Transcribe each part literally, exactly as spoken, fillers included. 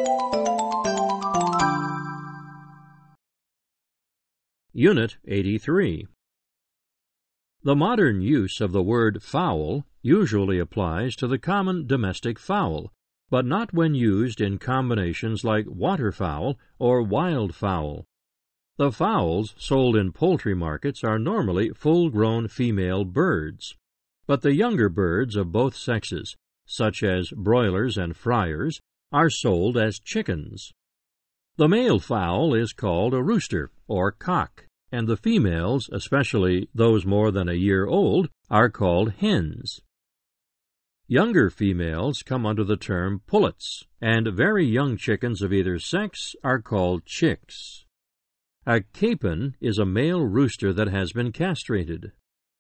Unit eighty-three. The modern use of the word fowl usually applies to the common domestic fowl, but not when used in combinations like waterfowl or wildfowl. The fowls sold in poultry markets are normally full-grown female birds, but the younger birds of both sexes, such as broilers and fryers, are sold as chickens. The male fowl is called a rooster or cock, and the females, especially those more than a year old, are called hens. Younger females come under the term pullets, and very young chickens of either sex are called chicks. A capon is a male rooster that has been castrated.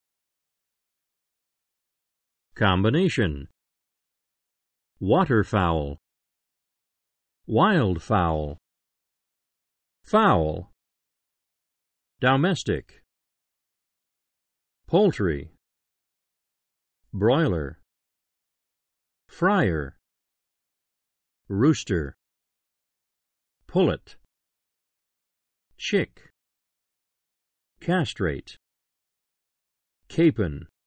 Combination: waterfowl, wildfowl, fowl, domestic, poultry, broiler, fryer, rooster, pullet, chick, castrate, capon.